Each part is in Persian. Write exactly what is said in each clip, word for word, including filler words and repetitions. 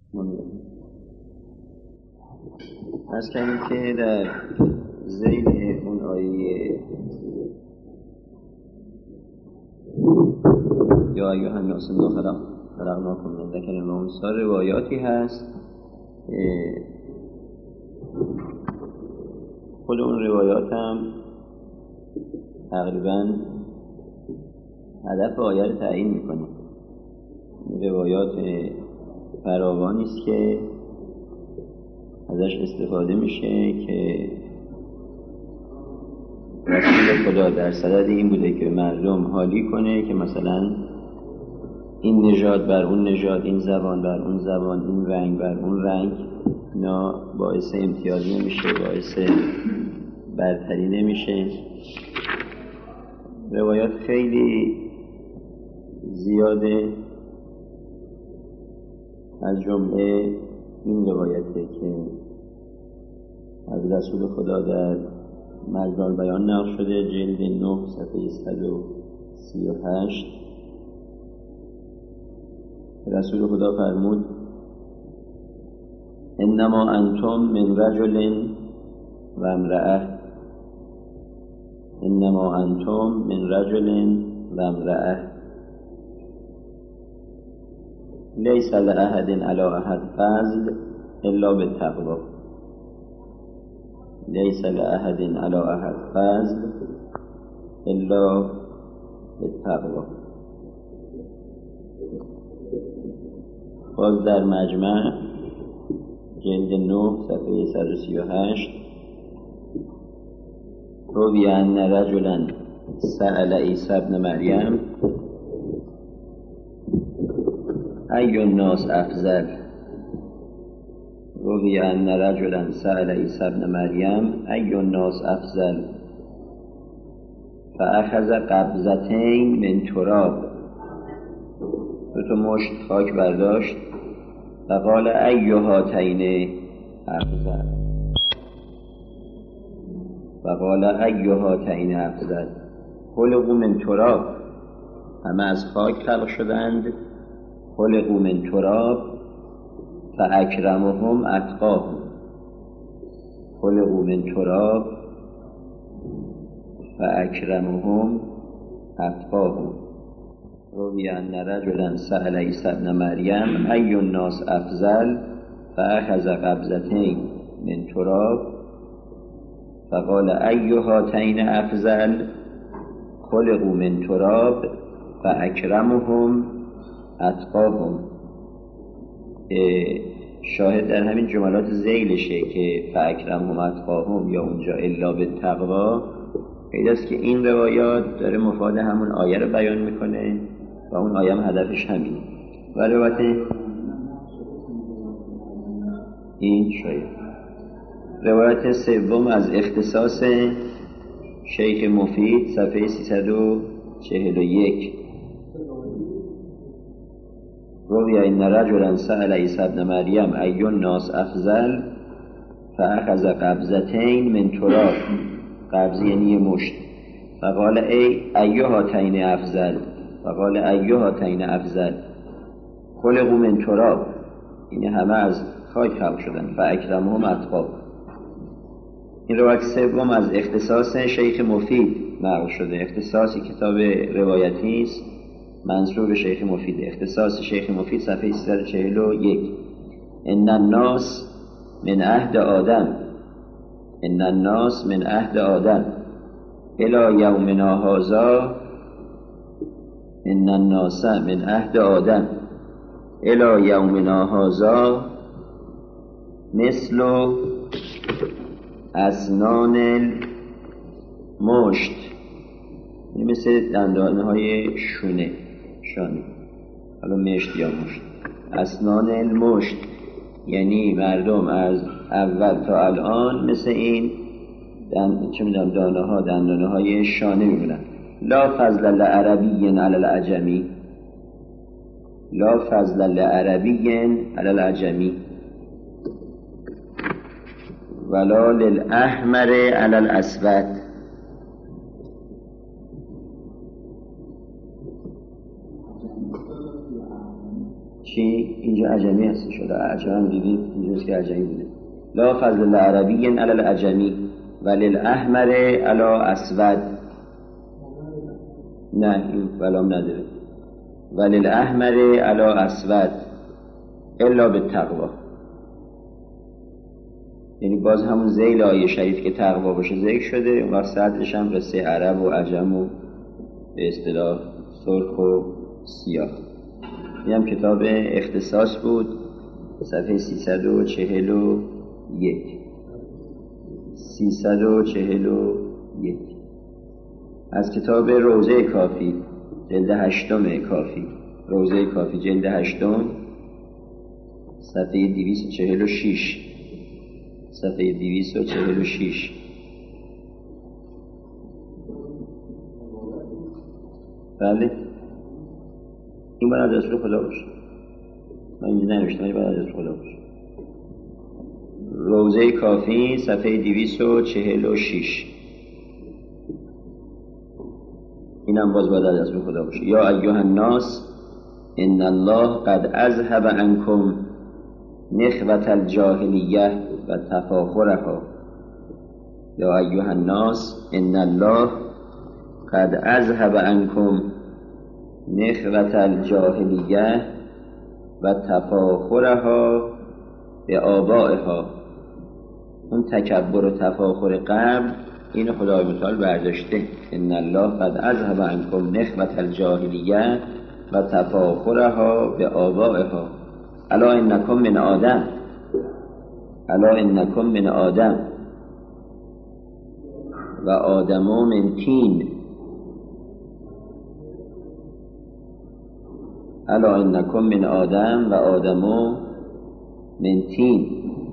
از کردیم که در ذیل اون آیه یا ایها الناس انا خلقناکم من ذکر و انثی روایاتی هست. خود اون روایات هم تقریبا هدف آیه رو تعیین میکنه. روایات فراوانی است که ازش استفاده میشه که رسول خدا در صدد این بوده که مردم حالی کنه که مثلا این نژاد بر اون نژاد، این زبان بر اون زبان، این رنگ بر اون رنگ، اینا باعث امتیازی نمیشه، باعث برتری نمیشه. روایات خیلی زیاده، از جمله این روایته که از رسول خدا در مجمع البیان نقل شده، جلد نه صفحه صد و سی و هشت. رسول خدا فرمود انما انتم من رجل و امرأه، انما انتم من رجل و امرأه لیس لأحد علی احد فضل الا بالتقوی، لیس لأحد علی احد فضل الا بالتقوی. باز در مجمع جلد نه صفحه صد و سی و هشت روی ان رجلا سأل عیسی ابن مریم ای الناس افضل، روی ان رجلا سأل عیسی ابن مریم ای الناس افضل فاخذ قبضتین من تراب، دو تا مشت خاک برداشت و قال ای هاتین افضل، و قال ای هاتین افضل. خلقوا من تراب، همه از خاک خلق شدند. خلقوا من تراب فاکرمهم اتقاهم، خلقوا من تراب فاکرمهم اتقاهم. روی ان رجلا سأل عیسی ابن مریم ای الناس افضل فاخذ قبضتین من تراب فقال ای هاتین افضل خلقوا من تراب فاکرمهم اتقاهم. شاهد در همین جملات ذیلشه که فاکرمهم اتقاهم یا اونجا الا بالتقوی، پیداست که این روایات داره مفاد همون آیه رو بیان میکنه و اون آیه هم هدفش همینه. و روایت این شاید روایت سوم از اختصاص شیخ مفید صفحه سیصد و چهل و یک روی ان رجلا سأل عیسی ابن مریم ای الناس افضل فاخذ قبضتین من تراب، قبض یعنی مشت، فقال ای ای هاتین افضل، فقال ای هاتین افضل خلقوا من تراب، این همه از خاک خلق شدن. فاکرمهم اتقاهم. این روایت سوم از اختصاص شیخ مفید نقل شده. اختصاصی کتاب روایتی است منصوب شیخ مفید. اختصاص شیخ مفید صفحه سیصد و چهل و یک ان الناس من عهد آدم، ان الناس من عهد آدم الی یومنا هذا، ان الناس من عهد آدم الی یومنا هذا مثل اسنان المشت، این مثل دندانه های شونه شانه، حالا مشت یا مشت. اسنان المشت یعنی مردم از اول تا الان مثل این دن... چه میدونم دانه ها دندانه های شانه میمونن. لا فضل لعربی علی العجمی، لا فضل لعربی علی العجمی ولا للاحمر علی الاسود. چی؟ اینجا عجمی هستی شده عجم دیدید اینجاست که عجمی بوده. لا فضل العربی علی العجمی وللاحمر علی اسود. نه این ولام نداره. وللاحمر علی اسود الا بالتقوا. یعنی باز همون ذیل آیه شریف که تقوا باشه ذکر شده، اون وقت صدرش هم قصه عرب و عجم و به اصطلاح سرخ و سیاه. این هم کتاب اختصاص بود، صفحه سیصد و چهل و یک سیصد و چهل و یک از کتاب روضه کافی جلد هشتم کافی، روضه کافی جلد هشتم صفحه دویست و چهل و شش صفحه دویست و چهل و شش. بله این باید از رسول خدا باشه، من اینجا ننوشتم ولی باید از رسول خدا باشه. روضه کافی صفحه دویست و چهل و شش. اینم باز باید از رسول خدا باشه. یا ایها الناس ان الله قد اذهب عنکم نخوة الجاهلیه و تفاخرها. یا ایها الناس ان الله قد اذهب عنکم نخوة الجاهلیه و تفاخرها به آبائها. اون تکبر و تفاخر قبل اینو خدای متعال برداشته. ان الله قد اذهب عنکم نخوة الجاهلیه و تفاخرها به آبائها. الا انکم من آدم الا انکم من آدم و آدمو من تین. الا انکم من آدم و آدمو من تین.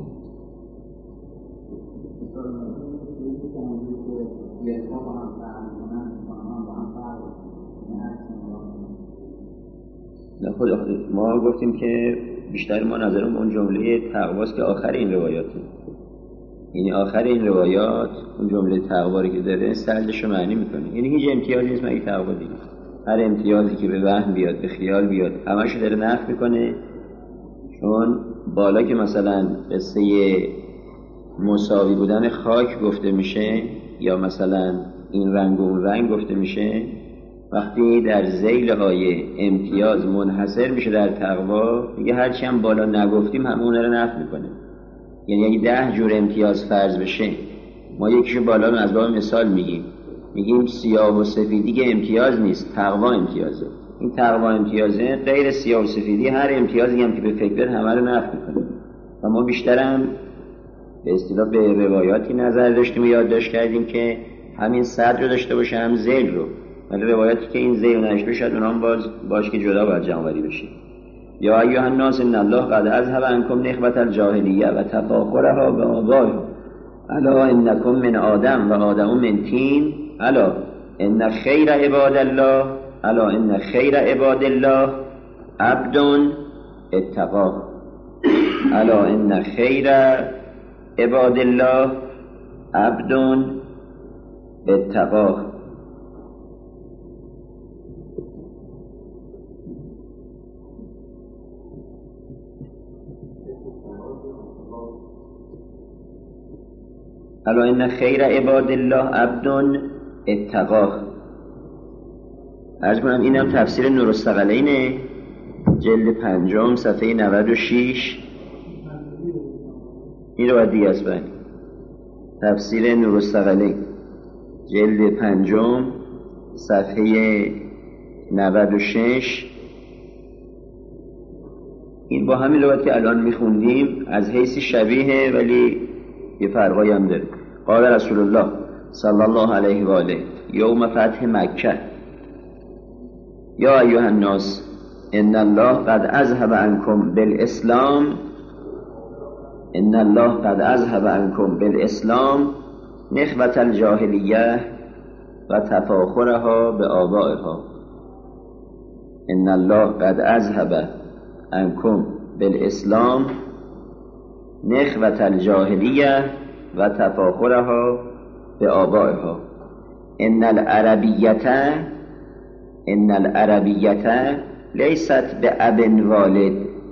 خود ما گفتیم که بیشتر ما نظرم اون جمله تقواست که آخر این روایاته، یعنی آخر این روایات اون جمله تقوایی که داره سردش رو معنی میکنه. یعنی هیچ امتیازی نیست مگه تقوا دیگه. هر امتیازی که به وهم بیاد به خیال بیاد همشو داره نفی میکنه. چون بالا که مثلا قصه مساوی بودن خاک گفته میشه یا مثلا این رنگ و اون رنگ گفته میشه، وقتی در ذیل آیه امتیاز منحصر میشه در تقوا، میگه هرچی هم بالا نگفتیم همون رو نفی میکنه. یعنی اگه ده جور امتیاز فرض بشه، ما یکیشو بالا از باب مثال میگیم، میگیم سیاه و سفیدی که امتیاز نیست، تقوا امتیازه. این تقوا امتیازه، غیر سیاه و سفیدی هر امتیازی هم که به فکر بر همه رو نفی میکنه. و ما بیشترم به اصطلاح به روایاتی نظر داشتیم و یادداشت کردیم که همین صدر رو داشته باشه هم ذیل رو، ولی روایاتی که این ذیل نشته شد اونام باز باش که جدا باید جمع آوری بشه. یا ایها الناس ان الله قد اذهب عنکم نخوة الجاهلیه و تفاخرها به آبائها. الا انکم من آدم و آدم من طین. الا ان خیر عباد الله الا ان خیر عباد الله عبد اتقاه. الا ان خیر عباد الله عبد اتقاه. الا ان خیر عباد الله عبد اتقاه. عرض کنم اینم تفسیر نورالثقلینه جلد پنجم صفحه نود و شش. این رو باید دیگه از بین تفسیر نورالثقلین جلد پنجم صفحه نود و شش. این با همین لغت که الان میخوندیم از حیث شبیه ولی یه فرقایی هم داره. قال رسول الله صلی الله علیه و آله یوم فتح مکه یا ایها الناس ان الله قد اذهب عنکم بالاسلام ان الله قد اذهب عنکم بالاسلام نخوة الجاهلیه و تفاخرها به آبائها. ان الله قد اذهب عنکم بالاسلام نخوة الجاهلیه و تفاخرها به آبائها. ان العربیت ان العربیت لیست به اب والد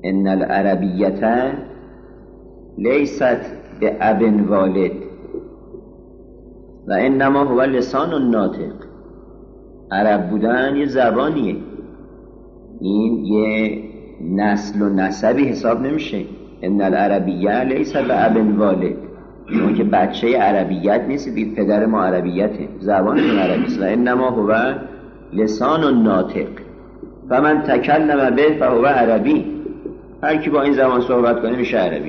ان العربیت لیست به اب والد و انما هو لسان الناطق. عرب بودن یه زبانیه، این یه نسل و نسبی حساب نمیشه. ان العربیه لیست به اب والد، اون که بچه عربیت نیست، بی پدر ما عربیته، زبانتون عربی است. و انما هو لسان الناطق فمن تکلم به فهو عربی، هر کی با این زبان صحبت کنه میشه عربی.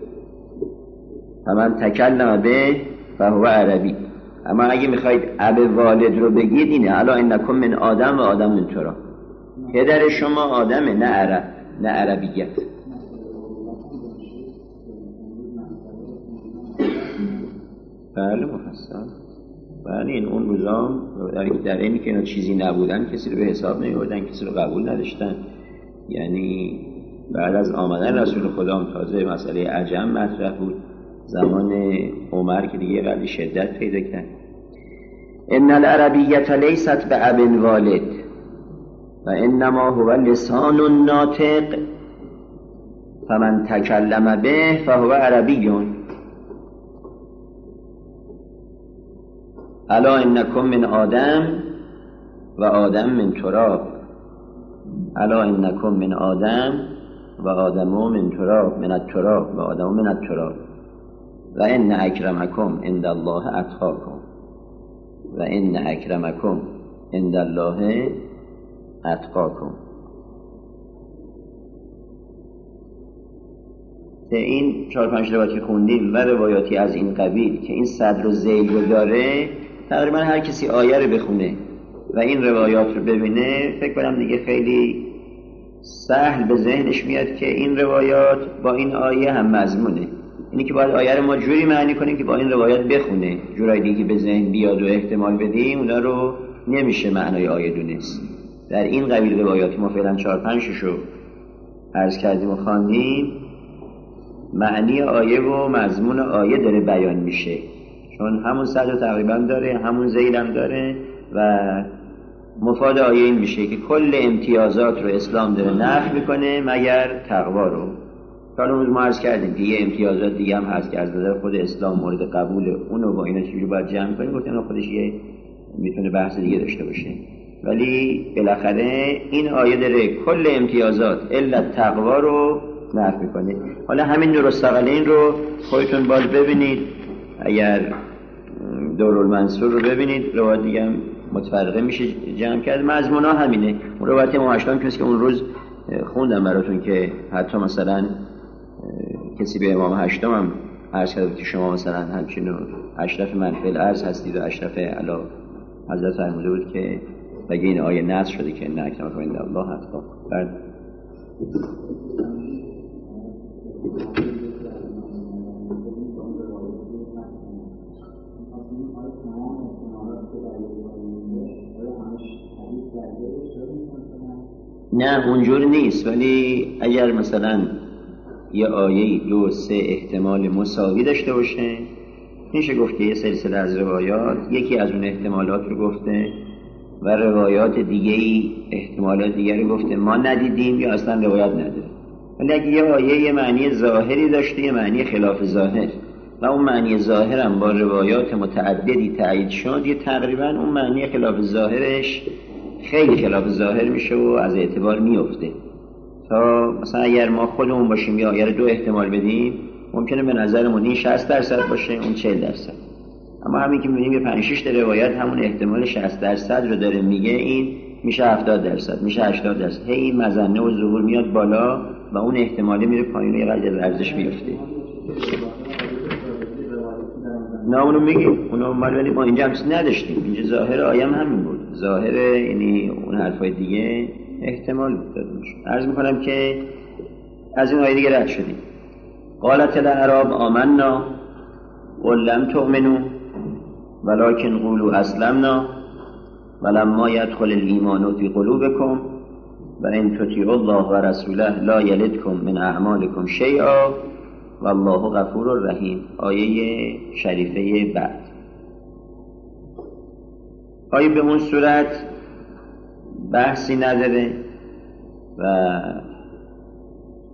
فمن تکلم به فهو عربی. اما اگه میخواید اب والد رو بگید اینه، الا انکم من آدم و آدم من تراب، پدر شما آدمه نه عرب، نه عربیت. بله مفصل. بله این اون روزام در اینی که اینا چیزی نبودن کسی رو به حساب نمی‌بردن، کسی رو قبول نداشتن. یعنی بعد از آمدن رسول خدا تازه مسئله عجم مطرح بود، زمان عمر که دیگه قدری شدت پیدا کرد. ان العربیت لیست به اب والد و انما هو لسان الناطق فمن تکلم به فهو عربی. الا انکم من آدم و آدم من تراب. الا انکم من آدم و آدم من تراب، من التراب و آدم من التراب و ان اکرمکم عند الله اتقاکم و ان اکرمکم عند الله اتقاکم. این چهار پنج روایتی خوندیم و روایاتی از این قبیل که این صدر و ذیل رو داره، تقریبا هر کسی آیه رو بخونه و این روایات رو ببینه فکر کنم دیگه خیلی سهل به ذهنش میاد که این روایات با این آیه هم مضمونه. اینی که باید آیه رو ما جوری معنی کنیم که با این روایات بخونه، جورایی دیگه به ذهن بیاد و احتمال بدیم اونا رو نمیشه معنای آیه دونست. در این قبیل روایات ما فعلا چهار پنجشو عرض کردیم و خواندیم، معنی آیه و مضمون آیه داره بیان میشه، چون همون صدر تقریبا داره، همون ذیل هم داره و مفاد آیه این میشه که کل امتیازات رو اسلام داره نفی میکنه مگر تقوا رو. حالا اون ما عرض کردیم که یه امتیازات دیگه هم هست که از نظر خود اسلام مورد قبول اونو با اینا چجوری باید جمع کنیم، گفتن خودش یه میتونه بحث دیگه داشته باشه، ولی بالاخره این آیه داره کل امتیازات الا تقوا رو نفی میکنه. حالا همین نورالثقلین رو خودتون باز ببینید، اگر دورالمنصور رو ببینید، روایت دیگه هم متفرقه میشه جمع کرد، مضمون ها همینه. اون روایت امام هشتم که اون روز خوندم براتون که حتی مثلا کسی به امام هشتم هم عرض کرد که شما مثلا همچین اشرف منفل عرض هستید و اشرف علا حضرت فرموده بود که بگه این آیه نص شده که نه اکرمکم عند الله اتقاکم. بعد نه اونجور نیست، ولی اگر مثلا یه آیه دو سه احتمال مساوی داشته باشه میشه گفت که یه سلسله از روایات یکی از اون احتمالات رو گفته و روایات دیگه‌ای احتمالات دیگری گفته ما ندیدیم یا اصلا روایت نداره. ولی اگه یه آیه یه معنی ظاهری داشته یه معنی خلاف ظاهر و اون معنی ظاهر هم با روایات متعددی تایید شد، یه تقریبا اون معنی خلاف ظاهرش خیلی خلاف ظاهر میشه و از اعتبار میفته. تا مثلا اگر ما خودمون باشیم یا اگر دو احتمال بدیم ممکنه به نظرمون این شصت درصد باشه اون چهل درصد، اما همین که میبینیم یه پنج شش تا روایت همون احتمال شصت درصد رو داره میگه، این میشه هفتاد درصد، میشه هشتاد درصد، هی این مظنه و ظهور میاد بالا و اون احتمالی میره پایین و یه قدر ارزش میفته. نه اونو میگیم، اونو ولی ما اینجا همچین نداشتیم، اینجا ظاهر آیم همین بود، ظاهر یعنی اون حرفای دیگه احتمال داده میشه. عرض میکنم که از این آیه دیگه رد شدیم. قالت الاعراب آمنا قل لم تؤمنوا ولكن قولوا اسلمنا ولما يدخل الايمان في قلوبكم وان تطيعوا الله ورسوله لا يلدكم من اعمالكم شيئا والله غفور رحیم. آیه شریفه بعد آیه به اون صورت بحثی نداره و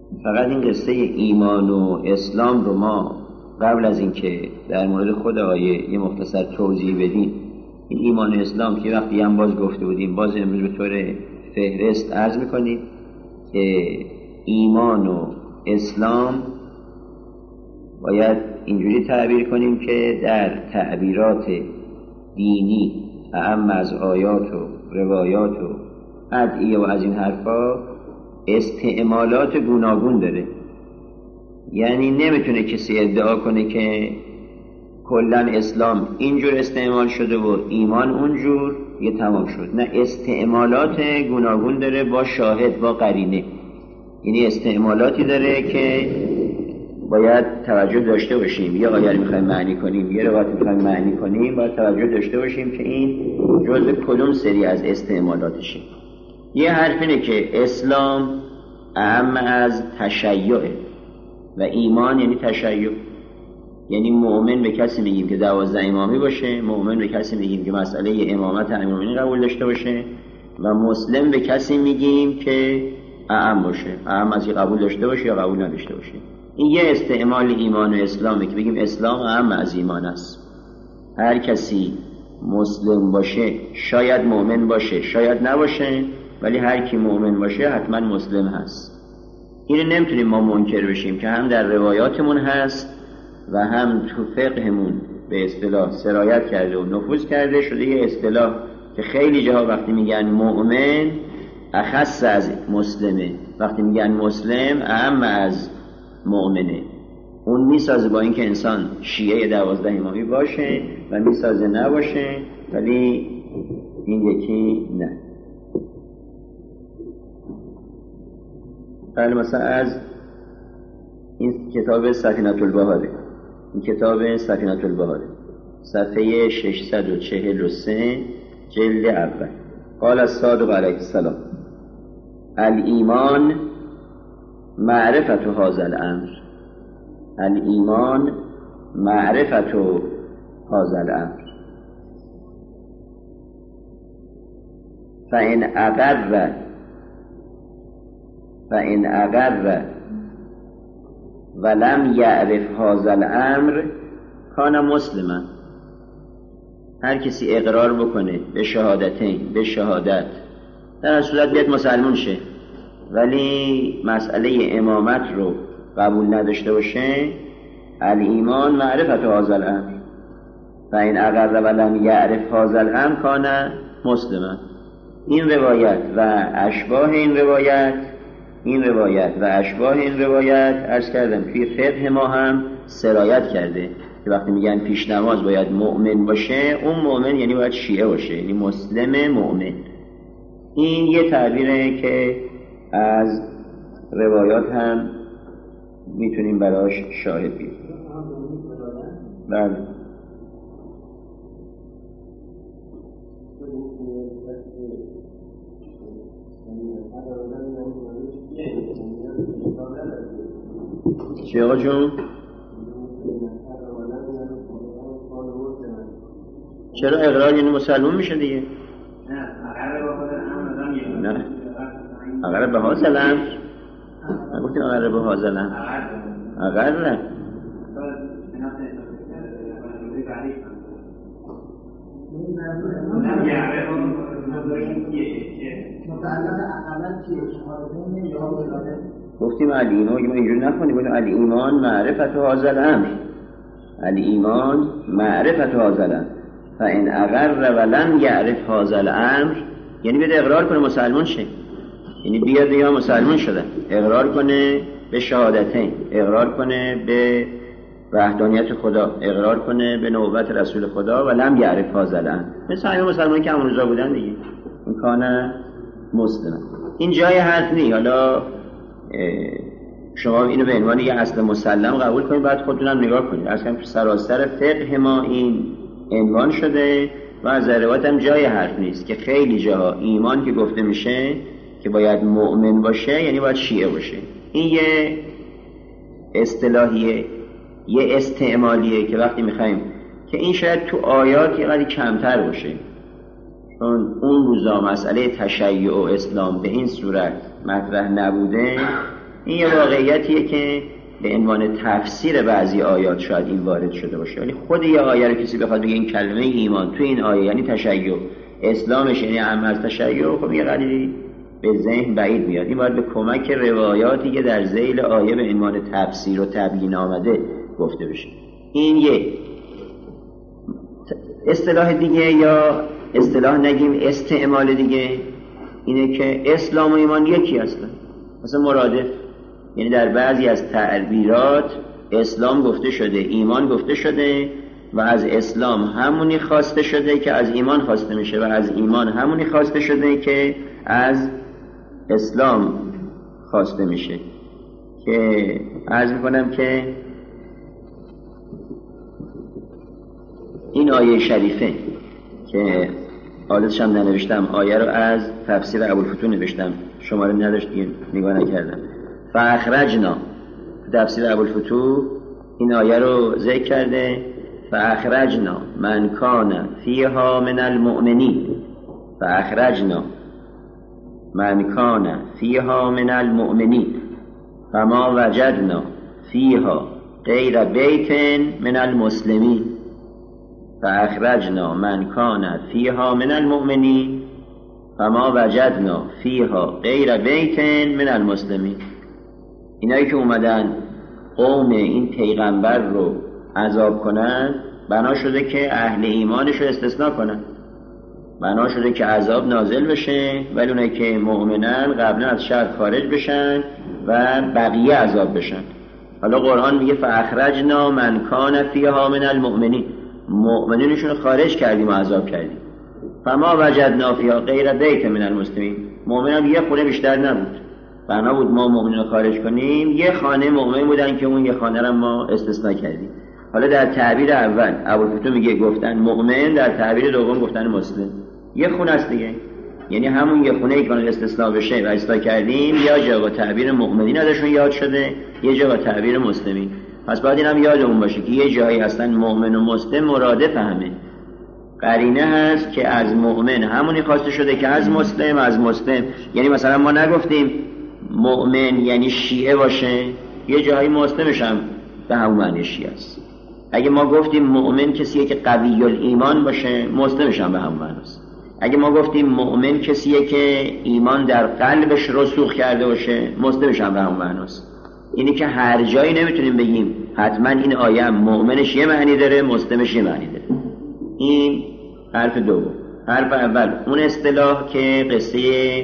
فقط این قصه ایمان و اسلام رو ما قبل از اینکه در مورد خود آیه یه مختصر توضیح بدیم، این ایمان و اسلام که وقتی هم باز گفته بودیم، باز امروز به طور فهرست عرض میکنیم که ایمان و اسلام باید اینجوری تعبیر کنیم که در تعبیرات دینی اعم از آیات و روایات و ادعیه و از این حرفا استعمالات گوناگون داره. یعنی نمیتونه کسی ادعا کنه که کلن اسلام اینجور استعمال شده و ایمان اونجور یه تمام شد. نه، استعمالات گوناگون داره با شاهد، با قرینه. یعنی استعمالاتی داره که باید توجه داشته باشیم. یه آیه رو میخوایم معنی کنیم، یه روایت میخوایم معنی کنیم، باید توجه داشته باشیم که این جزء کدوم سری از استعمالاتشه. یه حرف اینه که اسلام اهم از تشیعه و ایمان یعنی تشیع. یعنی مؤمن به کسی میگیم که دوازده امامی باشه، مؤمن به کسی میگیم که مسئله امامت امیرالمومنین قبول داشته باشه، و مسلم به کسی میگیم که اعم باشه، اعم از قبول داشته باشه یا قبول نداشته باشه. این یه استعمال ایمان و اسلامه که بگیم اسلام اعم از ایمان است. هر کسی مسلم باشه شاید مؤمن باشه، شاید نباشه، ولی هر کی مؤمن باشه حتما مسلم هست. اینو نمیتونیم ما منکر بشیم که هم در روایاتمون هست و هم تو فقهمون به اصطلاح سرایت کرده و نفوذ کرده شده. یه اصطلاح که خیلی جاها وقتی میگن مؤمن اخص از مسلمه، وقتی میگن مسلم اهم از مؤمنه. اون میسازه با اینکه انسان شیعه دوازده امامی باشه و میسازه نباشه، ولی این یکی نه. بله، مثلا از این کتاب سفینة البحاره، این کتاب سفینة البحاره صفحه ششصد و چهل و سه جلد اول. قال الصادق علیه السلام: الایمان معرفت هذا الامر. الایمان معرفت هذا الامر فإن اقر فإن اقر ولم یعرف هذا الامر کان مسلما. هر کسی اقرار بکنه به شهادتین، به شهادت، در صورت بیاد مسلمان شه، ولی مسئله امامت رو قبول نداشته باشه، الایمان معرفت هذا الامر فإن اقر ولم یعرف هذا الامر کان مسلما. این روایت و اشباه این روایت این روایت و اشباه این روایت عرض کردم توی فقه ما هم سرایت کرده که وقتی میگن پیش نماز باید مؤمن باشه، اون مؤمن یعنی باید شیعه باشه، یعنی مسلم مؤمن. این یه تعبیره که از روایات هم میتونیم براش شاهد بیاریم. بله. چی آقا جون؟ چرا اقرار یعنی مسلمان میشه دیگه؟ نه، اقرار به هذا الامر نگفتیم، اقرار به هذا الامر اقرار نه. گفتیم الایمان، ما اینجوری نخونیم، گفتیم الایمان معرفت هذا الامر، الایمان معرفت هذا الامر فإن اقر ولم یعرف هذا الامر، یعنی بیاد اقرار کنه مسلمان شه، یعنی بیاد یا مسلمان شده، اقرار کنه به شهادتین، اقرار کنه به وحدانیت خدا، اقرار کنه به نبوت رسول خدا و لم یعرف هذا الامر، مثل همین مسلمان که همون روزا بودن دیگه، این کانه مسلم. این جای حرف نی. حالا شما اینو به عنوان یه اصل مسلم قبول کنید، بعد خودتونم نگاه کنید. اصلا سراسر فقه ما این عنوان شده و از روایت هم جای حرف نیست که خیلی جاها ایمان که گفته میشه که باید مؤمن باشه یعنی باید شیعه باشه. این یه اصطلاحیه، یه استعمالیه که وقتی میخوایم که این شاید تو آیات یه قدری کمتر باشه، چون اون روزا مسئله تشیع و اسلام به این صورت مطرح نبوده این یه واقعیتیه که به عنوان تفسیر بعضی آیات شاید این وارد شده باشه، ولی خود یه آیه رو کسی بخواد بگه این کلمه ایمان تو این آیه یعنی تشیع، اسلامش یعنی عمل از تشیع، خب یه قدری به ذهن بعید میاد. این باید به کمک روایاتی که در ذیل آیه به عنوان تفسیر و تبیین آمده گفته بشه. این یه اصطلاح دیگه یا اصطلاح نگیم استعمال دیگه اینه که اسلام و ایمان یکی هستن، مثلا مرادف. یعنی در بعضی از تعبیرات اسلام گفته شده، ایمان گفته شده و از اسلام همونی خواسته شده که از ایمان خواسته میشه و از ایمان همونی خواسته شده که از اسلام خواسته میشه. که عرض میکنم که این آیه شریفه که حالتش هم ننوشتم، آیه رو از تفسیر ابوالفتوح نوشتم، شماره نداشت دیگه نگاه نکردم. فاخرجنا تفسیر ابوالفتوح این آیه رو ذکر کرده، فاخرجنا من کان فیها من المؤمنین، فاخرجنا من کان فیها من المؤمنین فما وجدنا فیها غیر بیت من المسلمین، فاخرجنا من کان فیها من المؤمنین فما وجدنا فیها غیر بیت من المسلمین. اینایی که اومدن قوم این پیغمبر رو عذاب کنن، بنا شده که اهل ایمانش رو استثناء کنن، بنا شده که عذاب نازل بشه ولی اونایی که مؤمنن قبلا از شر خارج بشن و بقیه عذاب بشن. حالا قرآن میگه فاخرجنا من کان فیها من المؤمنین، مؤمنینشون خارج کردیم و عذاب کردیم. فما وجدنا فیها غیر بیت من المسلمین، مؤمن هم یه خونه بیشتر نبود، بنا بود ما مؤمنین رو خارج کنیم، یه خانه مؤمن بودن که اون یه خانه رو ما استثناء کردیم. حالا در تعبیر اول ابوالفتوح میگه گفتن مؤمن، در تعبیر دوم گفتن مسلم، یه خونه است دیگه، یعنی همون یه خونه ای که استثناء بشه و اصلاح کردیم، یا جا با تعبیر مؤمنین ازشون یاد شده، یه جا با تعبیر مسلمین. پس باید اینم یادمون باشه که یه جایی اصلا مؤمن و مسلم مرادف همه، قرینه هست که از مؤمن همونی خواسته شده که از مسلم، از مسلم یعنی مثلا ما نگفتیم مؤمن یعنی شیعه باشه، یه جایی مسلمش هم به همون معنی شیعه است. اگه ما گفتیم مؤمن کسیه که قوی الایمان باشه، مسلمش هم به همون معنی است. اگه ما گفتیم مؤمن کسیه که ایمان در قلبش رسوخ کرده باشه، مسلمش هم به همون معنی است. اینی که هر جایی نمیتونیم بگیم حتما این آیه هم مؤمنش یه معنی داره، مسلمش یه معنی داره. این حرف دوم. حرف اول اون اصطلاح که قصه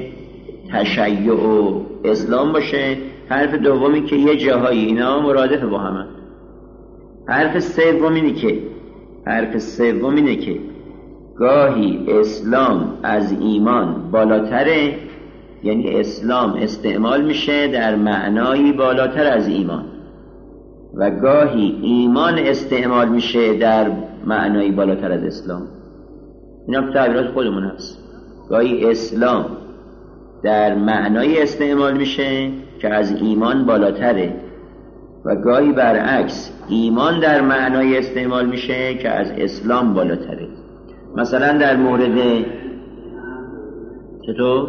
تشیع و اسلام باشه، حرف دومی که یه جاهایی اینا مرادف با همه. حرف سوم اینه که حرف سوم اینه که گاهی اسلام از ایمان بالاتره، یعنی اسلام استعمال میشه در معنایی بالاتر از ایمان، و گاهی ایمان استعمال میشه در معنایی بالاتر از اسلام. اینا تعبیرات خودمون هست. گاهی اسلام در معنایی استعمال میشه که از ایمان بالاتره و گاهی برعکس ایمان در معنای استعمال میشه که از اسلام بالاتره. مثلا در مورد چطور؟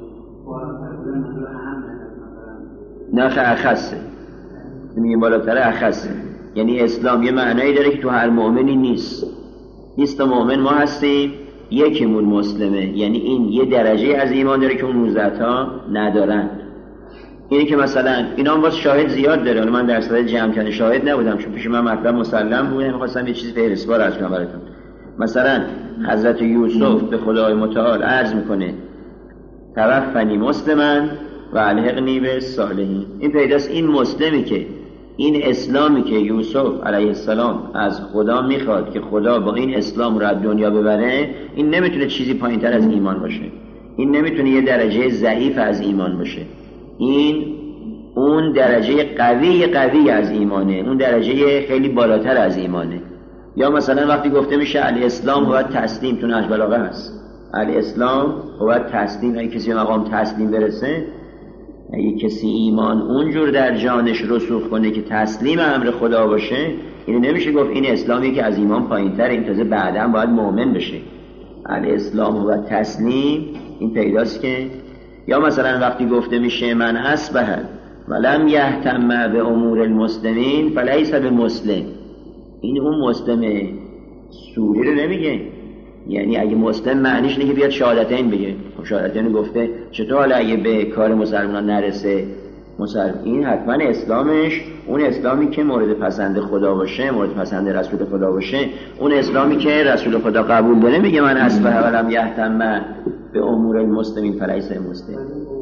نخ اخصه میگه بالاتره، اخصه یعنی اسلام یه معنایی داره که تو هر مؤمنی نیست. نیست تا مؤمن ما هستیم، یکیمون مسلمه، یعنی این یه درجه از ایمان داره که اون نوزده تا ندارن. اینی که مثلا اینا هم باز شاهد زیاد داره. من در صدای جمع کردن شاهد نبودم چون پیش من مطلب مسلم بوده، می‌خواستم یه چیزی فهرستوار از کنم براتون. مثلا حضرت یوسف به خدای متعال عرض میکنه توفنی مسلمن و الحقنی به صالحین. این پیداست این مسلمی که این اسلامی که یوسف علیه السلام از خدا میخواد که خدا با این اسلام رو از دنیا ببره، این نمیتونه چیزی پایینتر از ایمان باشه، این نمیتونه یه درجه ضعیف از ایمان باشه، این اون درجه قوی قوی از ایمانه، اون درجه خیلی بالاتر از ایمانه. یا مثلا وقتی گفته میشه الاسلام هو تسلیم، تو نهج بلاغه هست الاسلام هو تسلیم، اگه کسی مقام تسلیم برسه، اگه کسی ایمان اونجور در جانش رسوخ کنه که تسلیم امر خدا باشه، یعنی نمیشه گفت این اسلامی که از ایمان پایین‌تر، این تازه بعداً باید مؤمن بشه. الاسلام هو تسلیم این پیداست که. یا مثلا وقتی گفته میشه من اصبح ولم یهتم به امور المسلمین فلیس به مسلم. این اون مسلم سوری رو نمیگه، یعنی اگه مسلم معنیش اینه که بیاد شهادتین بگه. شهادتین گفته چطور حالا اگه به کار مسلمان نرسه مسلم، این حتما اسلامش اون اسلامی که مورد پسند خدا باشه، مورد پسند رسول خدا باشه، اون اسلامی که رسول خدا قبول داره. میگه من اصبح ولم یهتم به امور المسلمین فلیس مسلم.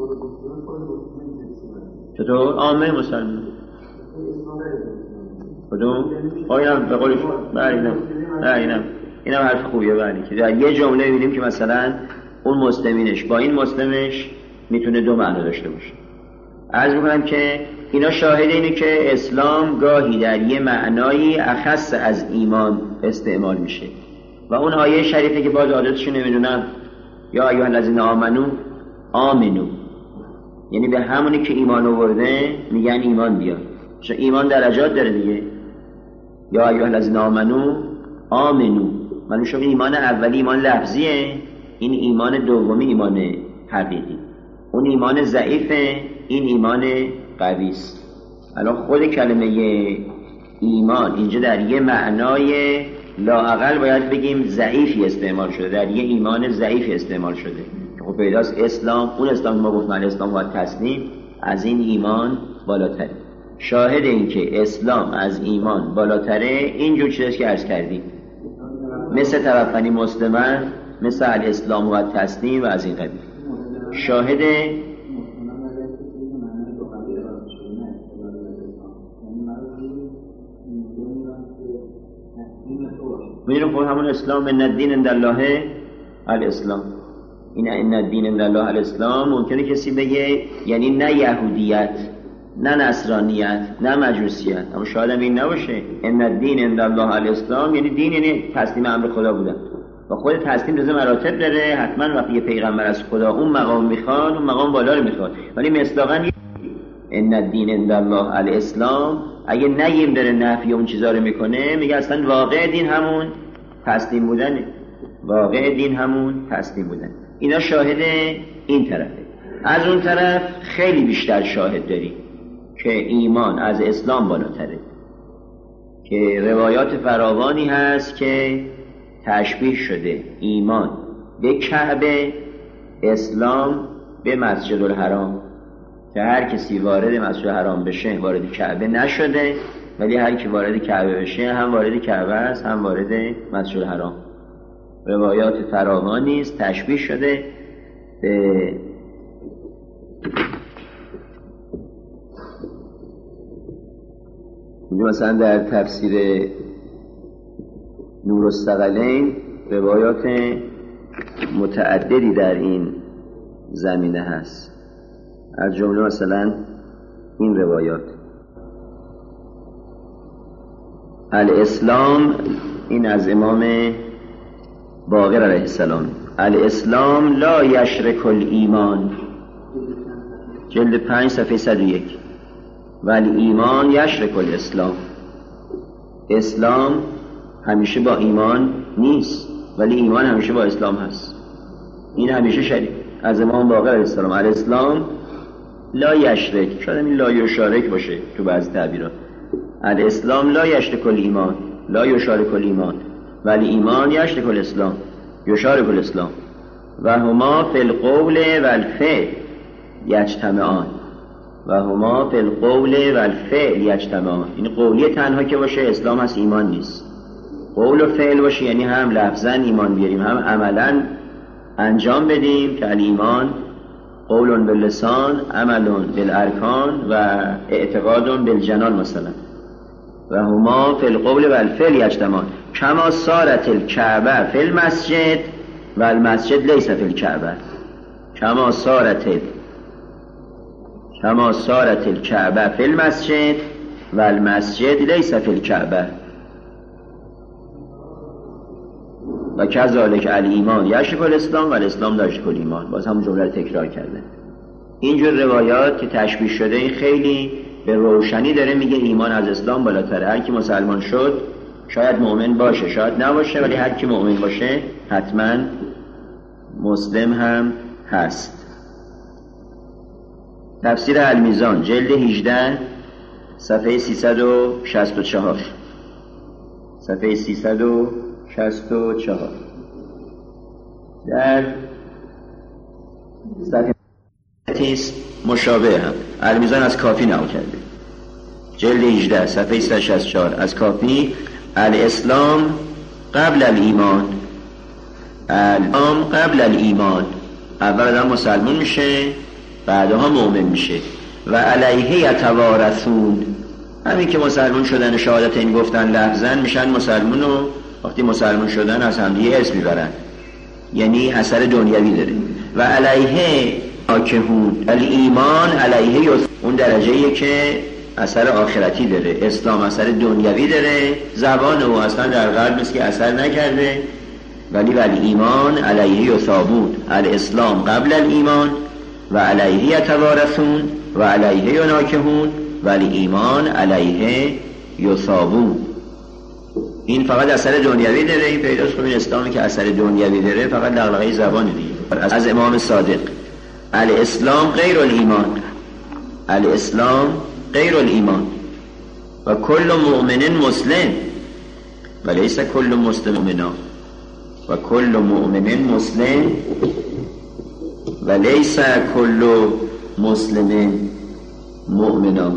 چطور؟ عامه مسلمان کدوم؟ آینم به قولش برینم برینم این هم حرف خوبیه بردی که در یه جمله ببینیم که مثلا اون مسلمینش با این مسلمش میتونه دو معنی داشته باشه. عرض میکنم که اینا شاهد اینه که اسلام گاهی در یه معنایی اخص از ایمان استعمال میشه و اون آیه شریفه که باز عادتشو نمیدونم یا ایها الذین آمنو آمنو، یعنی به همونی که ایمان آورده میگن ایمان بیار، چون ایمان درجات داره دیگه. یا ایها الذین آمنو آمنو، من شما ایمان اولی ایمان لفظیه، این ایمان دومی ایمان حقیقی. اون ایمان ضعیفه، این ایمان قویست. الان خود کلمه ایمان اینجا در یه معنای لااقل باید بگیم ضعیفی استعمال شده، در یه ایمان ضعیفی استعمال شده. خب پیداست اسلام، اون اسلام ما گفتیم اسلام و تسلیم از این ایمان بالاتره. شاهد این که اسلام از ایمان بالاتره اینجور چیزی که عرض کردیم، مثل توفنی مسلمان، مثل الاسلام و تسلیم و از این قبیل. شاهد میرم خود همون اسلام، ان الدین عند الله الاسلام. این ان الدین عند الله الاسلام ممکنه کسی بگه یعنی نه یهودیت، نه نصرانیت، نه مجوسیت، اما شاید هم این نباشه. ان الدین عند الله الاسلام یعنی دین یعنی تسلیم امر خدا بودن و خود تسلیم دو مراتب داره. حتما وقتی یه پیغمبر از خدا اون مقام میخواد، اون مقام بالا رو میخواد، ولی مصداقاً ان الدین عند الله الاسلام اگه نگیم داره نفی اون چیزا رو میکنه، میگه اصلا واقع دین همون تسلیم بودنه، واقع دین همون تسلیم بودن. اینا شاهد این طرفه. از اون طرف خیلی بیشتر شاهد داریم که ایمان از اسلام بالاتره، که روایات فراوانی هست که تشبیه شده ایمان به کعبه، اسلام به مسجد الحرام، که هر کسی وارد مسجد الحرام بشه وارد کعبه نشده، ولی هر کی وارد کعبه بشه هم وارد کعبه است هم وارد مسجد الحرام. روایات فراوانی است تشبیه شده به مثلا در تفسیر نور الثقلین روایات متعددی در این زمینه هست. از جمله مثلا این روایات الاسلام، این از امام باقر علیه السلام، الاسلام لا یشرک الایمان، جلد پنج صفحه صد و یک. ولی ایمان یشرک الاسلام، اسلام همیشه با ایمان نیست ولی ایمان همیشه با اسلام هست. این همیشه شریک. از امام باقر علیه السلام الاسلام لا یشرک، شاید این لا یشارک باشه تو بعضی تعبیرات. الاسلام لا یشرک الایمان، لا یشارک الایمان، ولی ایمان یشرک الاسلام، یشارک الاسلام. و هما فی القول و الفعل یجتمعان، و هما فی القول و الفعل یجتمعان. این قولی تنها که باشه اسلام هست، ایمان نیست. قول و فعل باشه یعنی هم لفظاً ایمان بیاریم هم عملاً انجام بدیم، که الایمان قول باللسان، عمل بالارکان و اعتقاد بالجنان مثلا. و هما فی القول و الفعل یجتمعان کما صارت الکعبه فی المسجد و المسجد لیس فی الکعبه. کما صارت کما صارت الکعبه فی المسجد و المسجد لیس فی الکعبه و کذالک الایمان یشرک الاسلام و الاسلام لا یشرک الایمان. باز هم جمله رو تکرار کرده. اینجور روایات که تشبیه شده این خیلی به روشنی داره میگه ایمان از اسلام بالاتره. هر کی مسلمان شد شاید مؤمن باشه شاید نباشه، ولی هر کی مؤمن باشه حتما مسلم هم هست. تفسیر المیزان جلد هجده صفحه سیصد و شصت و چهار، صفحه سیصد و شصت و چهار. در صفحه تیس مشابه هم المیزان از کافی نقل کرده، جلد هجده صفحه سیصد و شصت و چهار از کافی: الاسلام قبل الایمان، الاسلام قبل الایمان، اول آدم مسلمون میشه بعدها مؤمن میشه. و علیه یتوارثون، همین که مسلمون شدن شهادتین گفتن لفظن میشن مسلمون، و وقتی مسلمون شدن از همدیگه اسم میبرن، یعنی اثر دنیوی داره. و علیه آکهون، الایمان علیه یث، اون درجه‌ایه که اثر آخرتی داره. اسلام اثر دنیوی داره، زبان او اصلا در قلب نیست که اثر نکرده، ولی ولی ایمان علیه یثابون، الاسلام قبل الایمان و علیه یتوارثون و علیه یناکحون ولی ایمان علیه یثابون. این فقط اثر دنیوی داره. این پیداست که این اسلامی که اثر دنیوی داره فقط دغدغه زبان دیگه. از امام صادق: الاسلام غیر الایمان، الاسلام غیر الایمان و کل مؤمن مسلم و لیس کل مسلم مؤمنا، و کل مؤمن مسلم و لیس کل مسلم مؤمنا.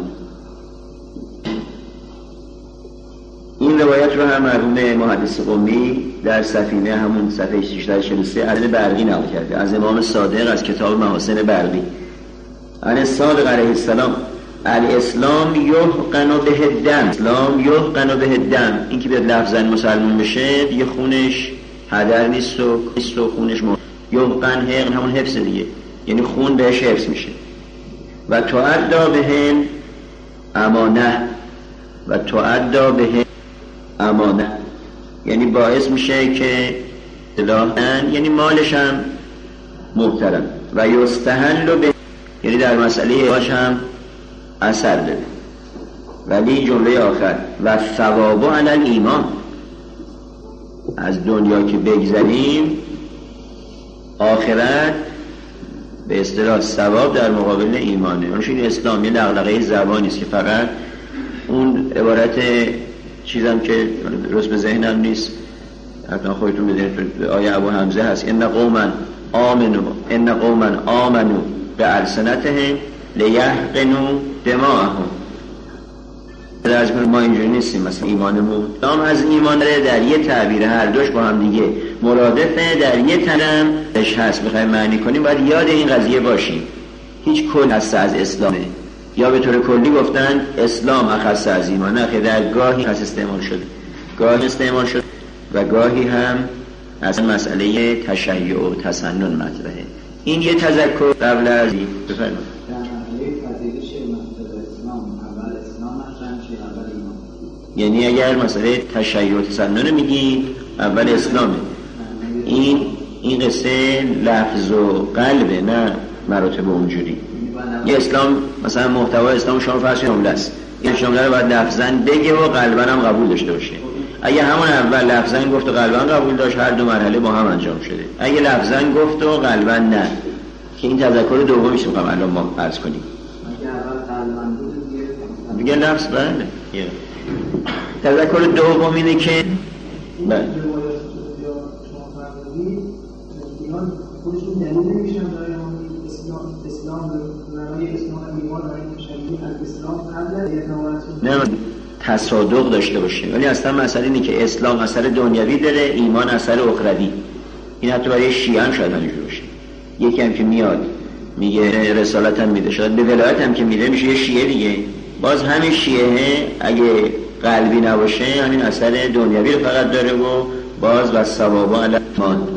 این روایت رو هم مرحوم محدث قمی در سفینه همون صفحه ششصد و چهل و سه عدد برقی نقل کرده از امام صادق از کتاب محاسن برقی: عن الصادق علیه السلام: الاسلام یحقن به الدم، اسلام یحقن به الدم، این که بیاد لفظاً مسلمان بشه دیگه خونش هدر نیست و نیست و خونش مهم. یحقن حقن همون حفظ دیگه، یعنی خون بهش حفظ میشه. و تعدا به امانه، و تعدا به امانه یعنی باعث میشه که اصطلاحاً یعنی مالش هم محترم. و یستحل به، یعنی در مسئله باش هم اثر داره. ولی جمله آخر: و ثواب علی الایمان، از دنیا که بگذریم آخرت به اصطلاح ثواب در مقابل ایمانه. اونش این اسلام یه دغدغه زبانی است که فقط اون عبارت چیزم که درست به ذهنم نیست، حتما خودتون بدونید، آیه ابو حمزه هست: ان قوما آمنو ان قوما آمنو بألسنتهم لیحقنوا دماءهم. از ما اینجوری نیستیم. مثلا ایمانمون نام از ایمان در یه تعبیر هر دوش با هم دیگه مرادفه، در یه تنم اش هست. بخوایم معنی کنیم باید یاد این قضیه باشیم. هیچ کل هست از اسلامه، یا به طور کلی گفتن اسلام اخص از ایمان، نه، در گاهی هست استعمال شده، گاهی استعمال شده و گاهی هم از مسئله تشیع و تسنن مطرحه. این یه تذکر قبل از این بفرمایید. یعنی اگر مسئله تشیع و تسنن میگیم اول اسلامه. این این قصه لفظ و قلبه، نه مراتب اونجوری. یه اسلام مثلا محتوا اسلام شما فرض جمله است، این جمله رو باید لفظاً بگه و قلباً هم قبول داشته باشه. اگه همون اول لفظاً گفت و قلباً قبول داشت، هر دو مرحله با هم انجام شده. اگه لفظاً گفت و قلباً نه، که این تذکر دومیش می‌خوام الان ما عرض کنیم. اگه اول قلباً بود دیگه لفظ بله. تذکر دوم اینه که بله ایمان خودشون دلیل نمیشن برای همون اسلام، اسلام برای اسلام ایمان برای تشریع الاسلام قبل یتوارثون، نه تصادق داشته باشه. ولی اصلا مسئله اینه که اسلام اثر دنیوی داره، ایمان اثر اخروی. این حتی برای شیعه هم شاید اینجوری باشه. یکی هم که میاد میگه رسالت هم میده، شاید به ولایت هم که میده میشه یه شیعه دیگه. باز همین شیعه اگه قلبی نباشه همین اثر دنیوی رو فقط داره و باز و ثواب علی ایمان.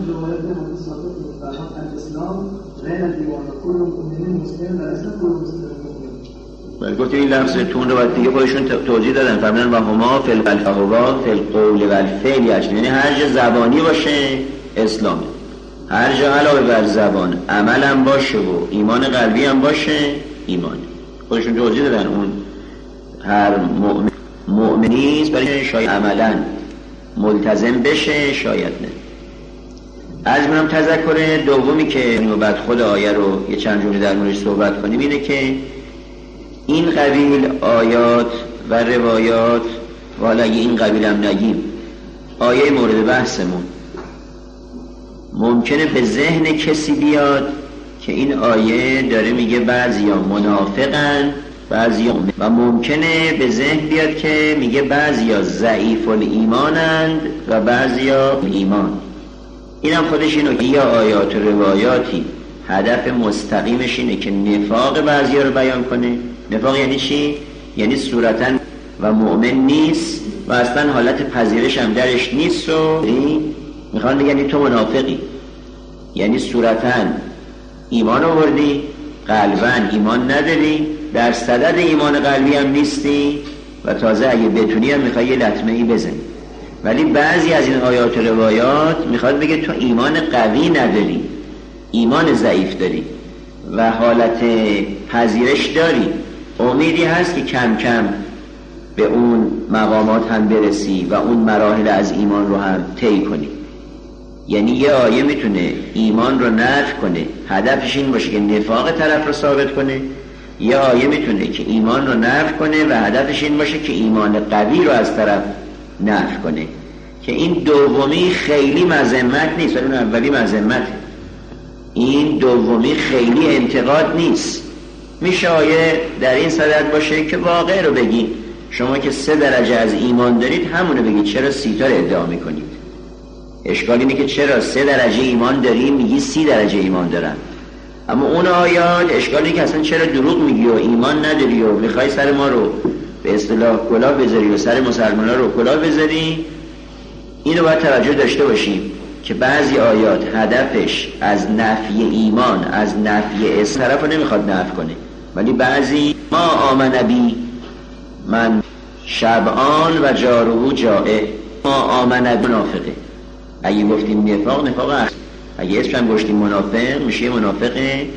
ولی گفت این لفظ تون رو باید دیگه خودشون توضیح دادن، فرمودن و هما فی القول فی القول و الفعل، یعنی هر جا زبانی باشه اسلام، هر جا علاوه بر زبان عمل هم باشه و ایمان قلبی هم باشه ایمان. خودشون توضیح دادن اون هر مؤمن مؤمنیست برای شاید عملا ملتزم بشه، شاید نه. از منم تذکر دومی که و بعد خود آیه رو یه چند جمله در موردش صحبت کنیم اینه که این قبیل آیات و روایات والا این قبیل هم نگیم آیه مورد بحثمون ممکنه به ذهن کسی بیاد که این آیه داره میگه بعضیا منافقن بعضیا و ممکنه به ذهن بیاد که میگه بعضیا ضعیف الایمانند و بعضیا ایمان. اینم خودش اینو که یا آیات و روایاتی هدف مستقیمش اینه که نفاق بعضیا رو بیان کنه. نفاق یعنی چی؟ یعنی صورتاً و مؤمن نیست و اصلا حالت پذیرش هم درش نیست و میخوان بگن تو منافقی، یعنی صورتاً ایمان آوردی قلباً ایمان نداری، در صدد ایمان قلبی هم نیستی و تازه اگه بتونی هم میخوای یه لطمه ای بزنی. ولی بعضی از این آیات و روایات میخواد بگه تو ایمان قوی نداری، ایمان ضعیف داری و حالت پذیرش داری، امیدی هست که کم کم به اون مقامات هم برسی و اون مراحل از ایمان رو هم طی کنی. یعنی یه آیه میتونه ایمان رو نفی کنه، هدفش این باشه که نفاق طرف رو ثابت کنه، یه آیه میتونه که ایمان رو نفی کنه و هدفش این باشه که ایمان قوی رو از طرف نفی کنه، که این دومی خیلی مذمت نیست ولی اون اولی مذمته. این دومی خیلی انتقاد نیست. میشه آیه در این صدد باشه که واقع رو بگید، شما که سه درجه از ایمان دارید همونو بگید، چرا سی تا رو ادعا میکنید؟ اشکال اینه که چرا سه درجه ایمان داری میگی سی درجه ایمان دارن. اما اون آیات اشکالی که اصلا چرا دروغ میگی و ایمان نداری و میخوای سر ما رو به اصطلاح کلاه بذاری و سر مسلمان ها رو کلاه بذاری. اینو باید توجه داشته باشیم که بعضی آیات هدفش از نفی ایمان، از نفی اسم طرف رو نمیخواد نفی کنه، ولی بعضی ما آمن بی من شبعان و جارو جائع، ما آمن منافقه. اگه گفتیم نفاق، نفاق اخلاقی. اگه اسمش هم گفتیم منافق، میشه منافق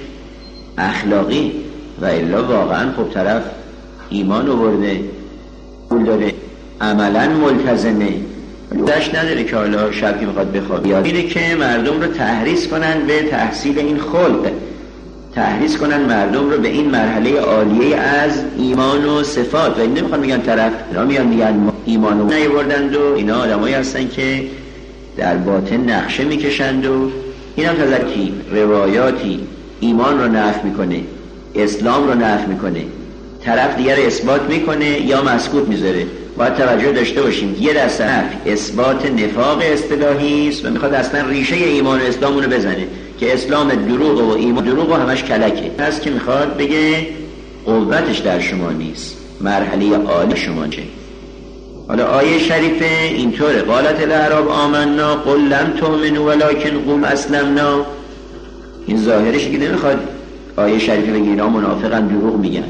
اخلاقی و الا واقعا خب طرف ایمان آورده، پول داره، عملا ملتزمه، داشت نداره که حالا شب که میخواد بخوابه. اینه که مردم رو تحریص کنن به تحصیل این خلق، تحریص کنن مردم رو به این مرحله عالیه از ایمان و صفات. و این نمیخوان میگن طرف اینا میان میگن ایمان رو نیاوردند و اینا آدمایی هستن که در باطن نقشه میکشند و اینا تذکی روایاتی ایمان رو نفی میکنه، اسلام رو نفی میکنه، طرف دیگر اثبات میکنه یا مسکوت میذاره. باید توجه داشته باشیم یه دسته اثبات نفاق اصطلاحی است و میخواد اصلا ریشه ایمان و اسلام رو بزنه که اسلام دروغ و ایمان دروغ و همش کلکه. هست که میخواد بگه قوتش در شما نیست، مرحله عالی شما چه. حالا آیه شریفه اینطوره: قالت الاعراب آمنا قل لم تؤمنوا ولکن قولوا اسلمنا. این ظاهرش که نمیخواد آیه شریفه بگه اینا منافقن، دروغ میگن.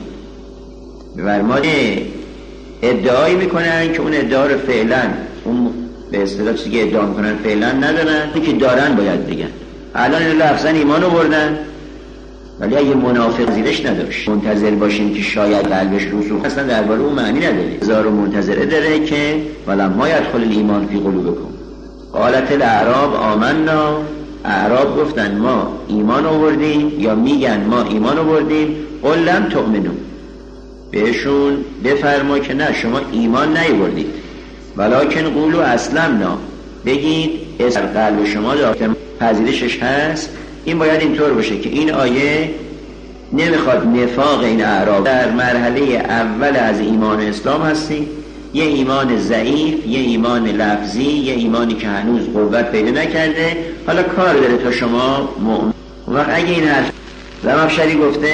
بفرمایید ادعایی میکنن که اون ادعا رو فعلا اون به اصطلاح چیزی که ادعا میکنن فعلا ندارن، این که دارن باید بگن. الان این لفظا ایمان آوردن ولی اگه منافق زیرش نداشت منتظر باشیم که شاید قلبش رسوخ اصلا درباره اون معنی نداره. هزار منتظره داره که ولما یدخل الایمان فی قلوبکم. قالت الاعراب آمنا، اعراب گفتن ما ایمان آوردیم یا میگن ما ایمان آوردیم. قل لم تؤمنوا، بهشون بفرما که نه شما ایمان نیاوردید، ولکن قولوا اسلمنا، بگید اسم قلب شما داخل پذیرشش هست. این باید اینطور باشه که این آیه نمیخواد نفاق این اعراب در مرحله اول از ایمان اسلام هستی، یه ایمان ضعیف، یه ایمان لفظی، یه ایمانی که هنوز قوت پیدا نکرده، حالا کار داره تا شما مؤمن. وقت اگه این حرف زمخشری گفته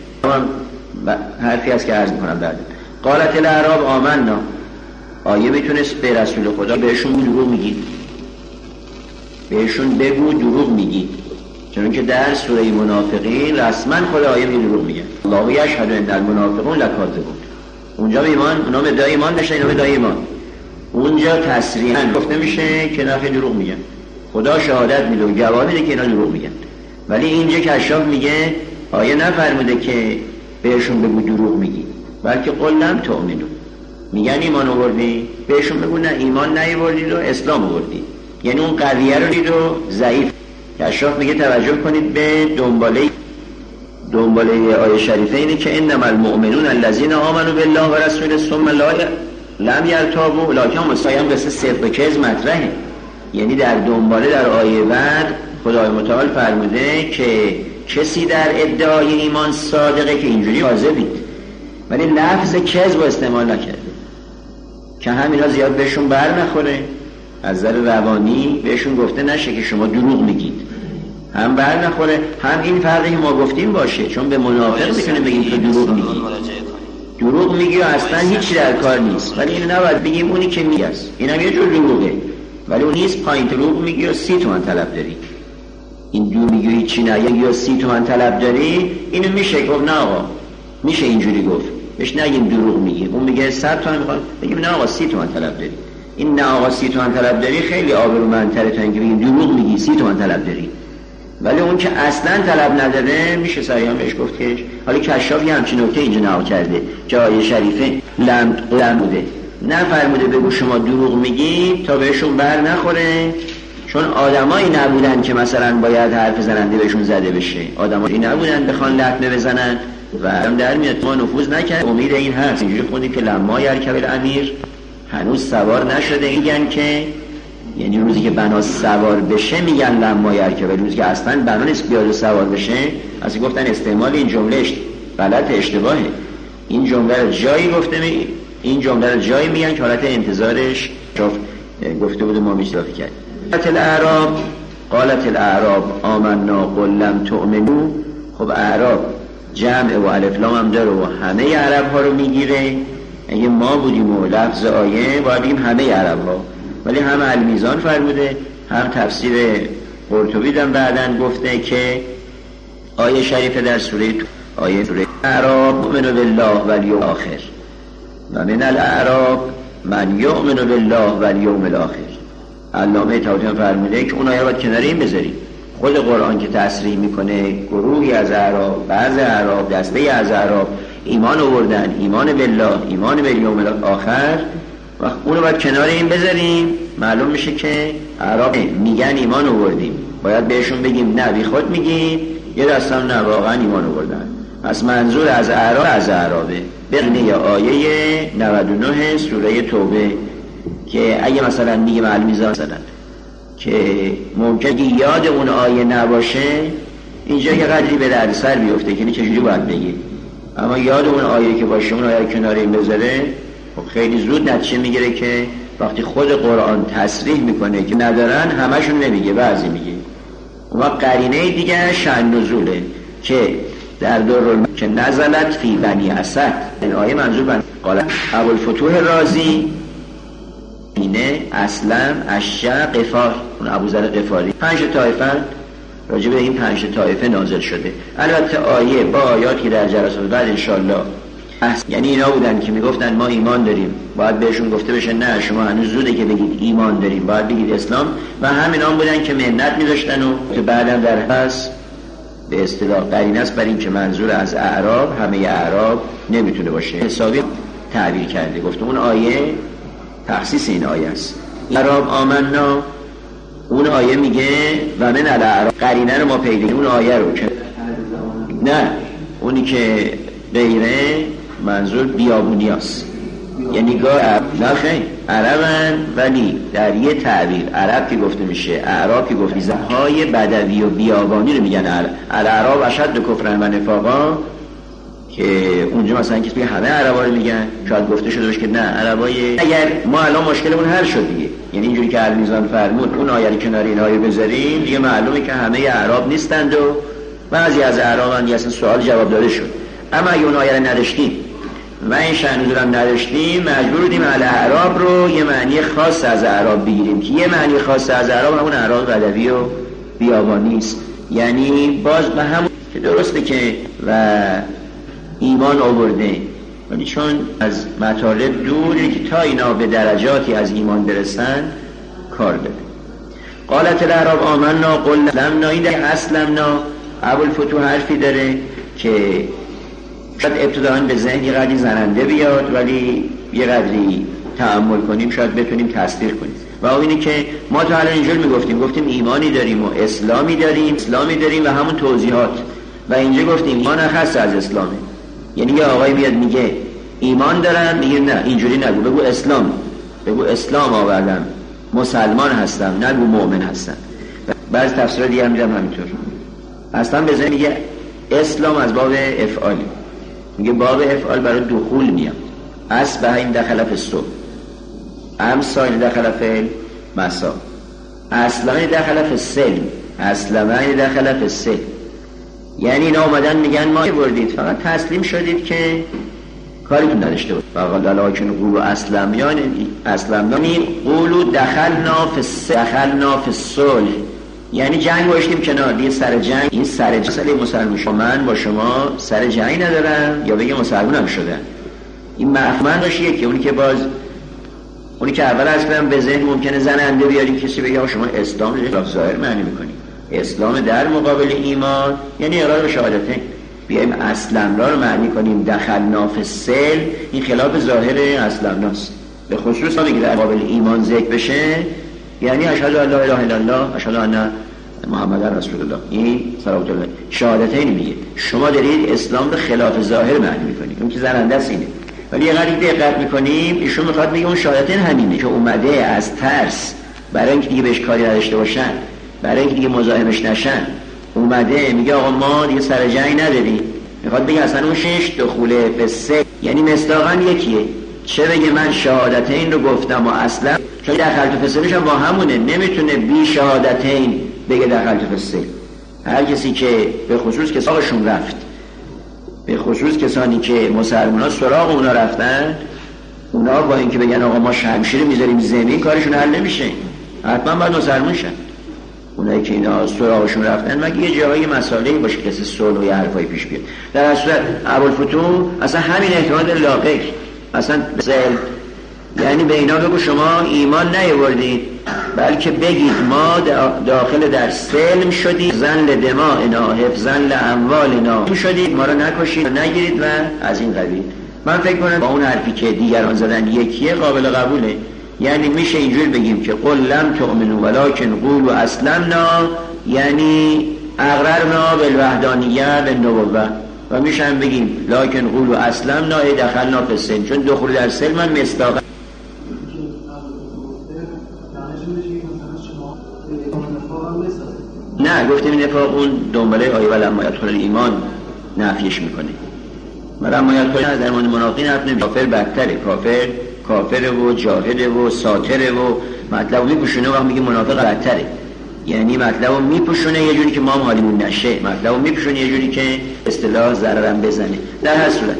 حرفی هست که عرض میکنم بعد. قالت الاعراب آمنا، آیه میتونست به رسول خدا بهشون دروغ میگی، بهشون بگو دروغ میگی، چون که در سوره منافقین رسما خدا آیه میگه دروغ میگه. الله یشهد ان المنافقون لکاذبون. اونجا ایمان، اونا ادعای ایمان داشتن، اینا ادعای ایمان. اونجا تصریحا گفته میشه که نه دروغ میگن، خدا شهادت میده و گواهی میده که اینا دروغ میگن. ولی اینجا کشاف میگه آیه نفرموده که بهشون بگو دروغ میگی، بلکه قل لم تؤمنوا، میگن ایمان آوردی، بهشون بگو نه ایمان نیاوردید و اسلام آوردید. یعنی اون قضیه رو دید و ضعیف کشاف میگه توجه کنید به دنباله دنباله آیه شریفه اینه که انما المؤمنون الذين آمنوا بالله و رسوله ثم لا لم يرتابوا لکن مستقیم قصه صدق و کذب مطرحه. یعنی در دنباله در آیه بعد خدای متعال فرموده که کسی در ادعای ایمان صادقه که اینجوری واضحید، ولی لفظ کذب استعمال نکرده که همینا زیاد بهشون بر نخوره. از نظر روانی بهشون گفته نشه که شما دروغ میگید، هم بر نخوره هم این فرقی ما گفتیم باشه، چون به منافق میتونه بگیم تو دروغ میگی دروغ میگی و اصلا هیچی در کار نیست، ولی اینو نباید بگیم اونی که میگه است اینم یه جور دروغه، ولی اون نیست پایین دروغ میگی و سی تومن طلب داری. این دروغ میگی هیچی نه یا سی تومن طلب داری، اینو میشه گفت نه آقا میشه اینجوری گفت، بهش نگیم دروغ میگی. اون میگه صد تومن میخواد بگیم نه آقا سی تومن طلب داری. این نه آقا سی تومن طلب داری خیلی آبرومندتره تا اینکه بگیم دروغ میگی سی تومن طلب داری. ولی اون که اصلا طلب نداره میشه صریحا بهش گفت که حالا کشاف یه همچین نکته اینجا نقل کرده جای شریفه لم لم بوده، نه فرموده بگو شما دروغ میگی تا بهشون بر نخوره، چون آدمایی نبودن که مثلا باید حرف زننده بهشون زده بشه، آدمایی نبودن بخوان لطمه بزنن و هم در میاد ما نفوذ نکرد. امید این هست اینجوری خوندیم که لما یرکب الامیر هنوز سوار نشده، میگن که یعنی روزی که بنا سوار بشه میگن لما یرکب، روزی که اصلا بنا نیست بیاد سوار بشه. اصلا گفتن استعمال این جمله غلط اشتباهه. این جمله رو جایی گفته می این جمله رو جایی میگن که حالت انتظارش گفته بود ما میشه اضافه کرد. قالت الاعراب قالت الاعراب آمنا قل لم تؤمنوا. خب اعراب جمع و الف لام هم داره و همه عرب ها رو میگیره. اگه ما بودیم و لفظ آیه باید بگیم همه عرب ها، ولی هم المیزان فرموده هم تفسیر قرطبی هم بعدن گفته که آیه شریفه در سوره آیه سوره اعراب مؤمن بالله والیوم الاخر و من الاعراب من یؤمن بالله والیوم الاخر. علامه طحاوی فرموده که اون آیه رو باید کنار این بذاریم. خود قرآن که تصریح میکنه گروهی از اعراب، بعض اعراب، دسته از اعراب ایمان آوردن، ایمان بالله، ایمان بالیوم الاخر، و اونو باید کنار این بذاریم. معلوم میشه که اعراب میگن ایمان آوردیم، باید بهشون بگیم نه بی خود میگید، یه دستم نه واقعا ایمان آوردن. پس منظور از اعراب از اعرابه. بقیه آیه نود و نه سوره توبه که اگه مثلا میگه المیزان مثلا که ممکنه یاد اون آیه نباشه، اینجا یه قدری به دردسر بیفته که چجوری باید بگی، اما یاد اون آیه که باشه اون آیه کنار این بذاره خیلی زود نتیجه میگیره که وقتی خود قرآن تصریح میکنه که ندارن همشون نمیگه، بعضی میگه. اون وقت قرینه دیگه شأن نزوله که در دور که نزلت فی بنی اسد. این آیه منظور بنی قال ابوالفتوح رازی اینه اصلا اشع قفار، اون ابوذر قفاری. پنج طایفه راجع به این پنج طایفه نازل شده. البته آیه با آیاتی که در جلسات بعد انشالله یعنی اینا بودن که میگفتن ما ایمان داریم، باید بهشون گفته بشه نه شما هنوز زوده که بگید ایمان داریم، باید بگید اسلام. و همین هم بودن که منت میذاشتن و که بعدا در پس به اصطلاح قرینه است بر این که منظور از اعراب همه اعراب نمیتونه باشه. حسابی تعبیر کرده، گفته اون آیه تخصیص این آیه است. اعراب آمنا، اون آیه میگه و من الاعراب، قرینه رو ما پیدا اون آیه رو که نه اونی که غیره منظور بیابونی هست. یعنی گاه نه خیلی عربن، ولی در یه تعبیر عرب که گفته میشه اعراب که گفته زهای بدوی و بیابانی رو میگن الاعراب اشد کفرن و نفاقا، که اونجا مثلا که توی همه عربا رو میگن. شاید گفته شده باشه که نه عربای اگر ما الان مشکلمون حل شد دیگه، یعنی اینجوری که المیزان فرمود اون آیه کنار این آیه بذاریم دیگه معلومه که همه اعراب نیستند و بعضی از اعرابن اصلا سوال جواب داده شد. اما اگه اون آیه رو نداشتیم و این شأن نزول هم نداشتیم، مجبور بودیم الاعراب رو یه معنی خاص از اعراب بگیریم که یه معنی خاص از اعراب همون اعراب بدوی و بیابانی است. یعنی باز به همون که درسته که و ایمان آورده، ولی چون از مطالب دوره که تا اینا به درجاتی از ایمان برسن کار بده. قالت الاعراب آمنا قل لم نایید اسلمنا. ابوالفتوح حرفی داره که شاید ابتداً به ذهن یه قدری زننده بیاد، ولی یه قدری تأمل کنیم شاید بتونیم تصدیق کنیم. و اینه که ما تا الان اینجور میگفتیم، گفتیم ایمانی داریم و اسلامی داریم، اسلامی داریم و همون توضیحات، و اینجا گفتیم ایمان خاص از اسلامه. یعنی یه آقای میاد میگه ایمان دارم، میگه نه اینجوری نگو، بگو اسلام، بگو اسلام آوردم، مسلمان هستم، نگو مؤمن هستم. بعض تفسیر دیگه هم میدم همینطور. اصلا بزنی میگه اسلام از باب افعالی، میگه باب افعال برای دخول میاد. اصبح این دخل فی الصبح، امسا این دخل فی المسا، اصلا این دخل فی السلم، اصلا این دخل فی السلم. یعنی اینا اومدن میگن ما بردید فقط تسلیم شدید که کاریتون نداشته بود. فقال لکن قولوا اسلم، یعنی اسلم یعنی قولوا دخلنا فی السلم، دخلنا فی الصلح، یعنی جنگ گذاشتیم کنار، دیگه سر جنگ، این سر جنگ مسلمان شما، من با شما سر جنگ ندارم، یا بگه مسلمانم شدن. این مفهوم داشت که اونی که باز اونی که اول از کنم به ذهن ممکنه زننده بیاریم، کسی بگه شما اسلام رو ظاهر معنی میکنید، اسلام در مقابل ایمان یعنی اقرار به شهادتین، بیایم اسلمنا رو معنی کنیم دخلنا فی السلم، این خلاف ظاهر اسلمناست. به خصوص اگه در مقابل ایمان ذکر بشه یعنی اشهد ان لا اله الا الله اشهد ان محمد رسول الله، این صلوات الله شهادتین میگه. شما دارید اسلام رو خلاف ظاهر معنی میکنید، اون که زننده است اینه. ولی یه قدری دقت میکنیم ایشون میخواد بگه اون شهادتین همینه که اومده از ترس برای اینکه دیگه بهش کاری نداشته باشن، برای اینکه دیگه مزاحمش نشن، اومده میگه آقا ما دیگه سر جنگ نداریم. میخواد بگه اصلا اون شش دخوله به سه، یعنی مصداقاً یکیه. چه بگه من شهادتین رو گفتم و اصلا چون دخلت فی السلم هم با همونه، نمیتونه بی شهادتین بگه دخلت فی السلم. هر کسی که به خصوص کسانشون رفت، به خصوص کسانی که مسلمان‌ها سراغ اونا رفتن، اونا با اینکه بگن آقا ما شمشیر میذاریم زمین کارشون حل نمیشه، حتما باید مسلمان شن. اونایی که اینا سراغشون رفتن مگه یه جایی مسائلی باشه کسی صلح و یه حرفایی پیش بیاد. در اصل ابوالفتوح اصلا همین احتمال لاغر اصلا بسل، یعنی به اینا بگو شما ایمان نیاوردید، بلکه بگید ما داخل در سلم شدید، زن لدمائنا حفظا لاموالنا شدید، ما رو نکشید نگیرید و از این قبیل. من فکر کنم با اون حرفی که دیگران زدن یکیه قابل قبوله. یعنی میشه اینجور بگیم که قل لم تؤمنوا ولکن قولوا اسلمنا، یعنی اقررنا بالوحدانیه بالنبوه، و میشه هم بگیم لکن قولوا اسلمنا ای دخلنا فی السلم، چون دخول در سلم هم مصداق. نه گفتیم این نفاق اون دنباله آیه ولما یدخل الایمان نفیش میکنه. ولما یدخل در مورد منافقین حرف نمیشه، کافر بدتره، کافر کافر و جاهل و ساتره و مطلب میپوشونه، وقت میگه منافق بدتره، یعنی مطلب میپوشونه یه جوری که ما هم حالیمون نشه، مطلب میپوشونه یه جوری که اصطلاح ضررم بزنه. در هر صورت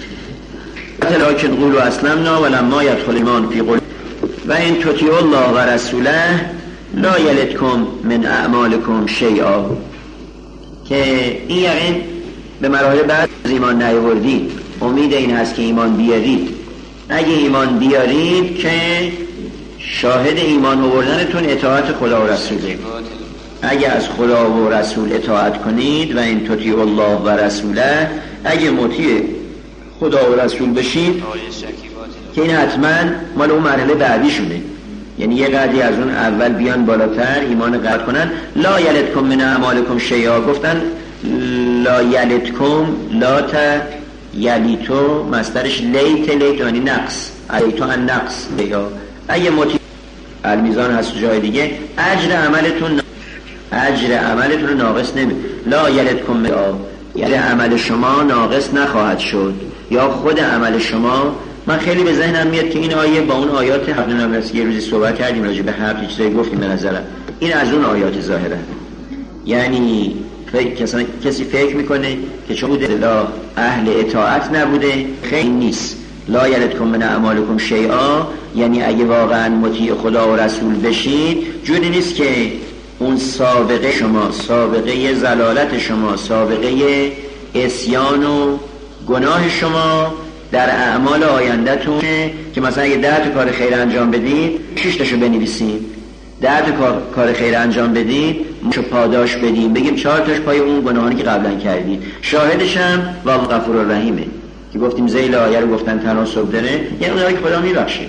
لکن قولوا اسلمنا ولما یدخل ایمان فی قلوبکم و ان تطیعوا الله و رسوله لا یلدکم من اعمالکم شیئا، که این یقین به مراحل بعد از ایمان نیاوردید، امید این هست که ایمان بیارید. اگه ایمان بیارید که شاهد ایمان آوردنتون اطاعت خدا و رسوله. اگه از خدا و رسول اطاعت کنید و ان تطیعوا الله و رسوله، اگه مطیع خدا و رسول بشید که این حتما مال اون مرحله بعدی شونه، یعنی یه قدری از اون اول بیان بالاتر ایمان قطع کنن. لا یلدکم من اعمالکم شیئا، گفتن لا یلدکم، لا تا یلیتو مصدرش لیت، لیت یعنی نقص، ایتو ان نقص یا اگه مطیع المیزان هست جای دیگه اجر عملتون اجر عملتون ناقص نمی، لا یلدکم یعنی عمل شما ناقص نخواهد شد، یا خود عمل شما. من خیلی به ذهنم میاد که این آیه با اون آیات حق نمی‌رسه، یه روزی صحبت کردیم راجع به هر چیزایی گفتیم، به نظرم این از اون آیات ظاهره. یعنی فکر کسی فکر میکنه که چون بوده لا اهل اطاعت نبوده، خیلی نیست. لا یلدکم من اعمالکم شیئا، یعنی اگه واقعا مطیع خدا و رسول بشید جوری نیست که اون سابقه شما، سابقه زلالت شما، سابقه عصیان و گناه شما در اعمال آینده‌تون که مثلا اگه ده تا کار خیر انجام بدید شش تاشو بنویسیم، ده تا کار کار خیر انجام بدید مشو پاداش بدیم، بگیم چهار تاش پای اون گناهانی که قبلا کردید. شاهدش هم والله غفور الرحیمه که گفتیم ذیل آیه رو گفتن تناسب داره، یعنی اونایی که خدا میبخشه.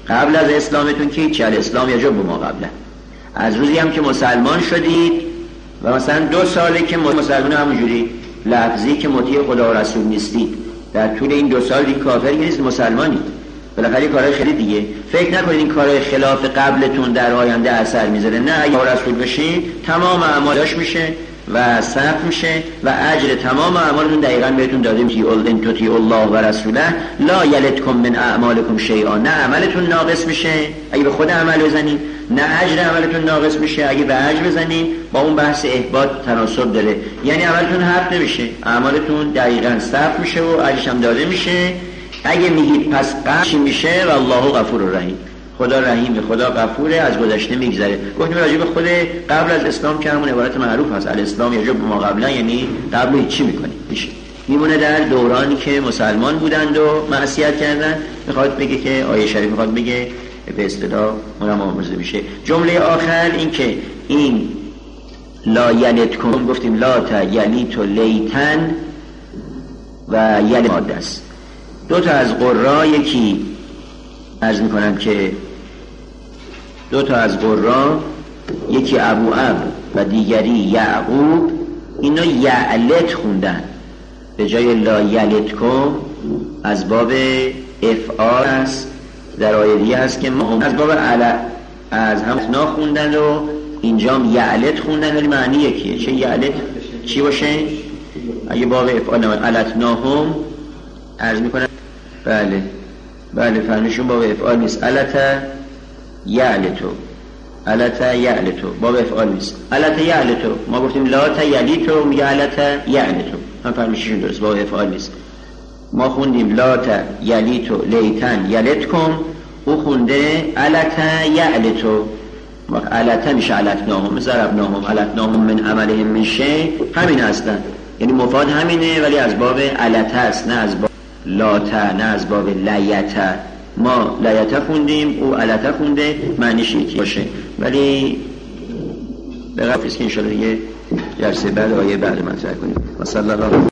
قبل از اسلامتون که هیچ الاسلام یجب ما قبله. از روزی هم که مسلمان شدید و مثلا دو ساله که مسلمان همونجوری لفظی که مطیع خدا و رسول نیستید، در طول این دو سال دیگه کافر نیست، مسلمانید. بالاخره کارهای خیلی دیگه فکر نکنید این کارهای خلاف قبلتون در آینده اثر میذاره. نه، اگه رسول بشین تمام اعمالش میشه و صرف میشه و اجر تمام اعمالتون دقیقاً بهتون داده میشه. ان تطیعوا الله و رسوله لا یلدکم من اعمالکم شیئا. نه عملتون ناقص میشه اگه به خود عمل بزنید، نه اجر عملتون ناقص میشه اگه به اجر بزنید. با اون بحث احباط تناسب داره، یعنی عملتون حرف نمیشه، اعمالتون دقیقاً صرف میشه و اجرش هم داده میشه. اگه میگید پس قبل میشه و الله غفور رحیم، خدا رحیم، خدا غفوره، از گذشته میگذره. گفتیم راجع به خود قبل از اسلام که همون عبارت معروف هست الاسلام یجب ما قبلا، یعنی قبل چی میکنی میشه. میمونه در دورانی که مسلمان بودند و معصیت کردن. میخواد بگه که آیه شریف میخواد بگه به اصطلاح اونم آمرزه میشه. جمله آخر این که این لا یلدکم، گفتیم لا تا یلیت و لیتن و یل ماده است. دو تا از قرا، یکی عرض میکنم که دو تا از قرا، یکی ابو عب و دیگری یعقوب، اینا یعلت خوندن به جای لا یلتکم، از باب افعال است. در آیه دیگه هست که ما از باب علا از هم نا خوندن و اینجام یعلت خوندن، ولی معنی یکیه. چه یعلت چی باشه؟ اگه باب افعال علتناهم عرض میکنم بله بله فرمشون باب افعال نیست. علتا یعلتو، علتا یعلتو باب افعال نیست. علتا یعلتو، ما گفتیم لا تا یلیتو، میگه علتا یعلتو، هم فرمشون درست، باب افعال نیست. ما خوندیم لا تا یلیتو لیتن یلتکم، او خونده علتا یعلتو. علتا میشه علتناهم، ضربناهم علتناهم من عملهم من شیء، همین هستن، یعنی مفاد همینه ولی از باب علتا است، نه از باب لاتا، نه از باب لیتا. ما لیتا خوندیم، او علتا خونده، معنیش یکی باشه. ولی به قفل است که انشاءالله یه جلسه بعد آیه بعد مطرح کنیم. و صلی الله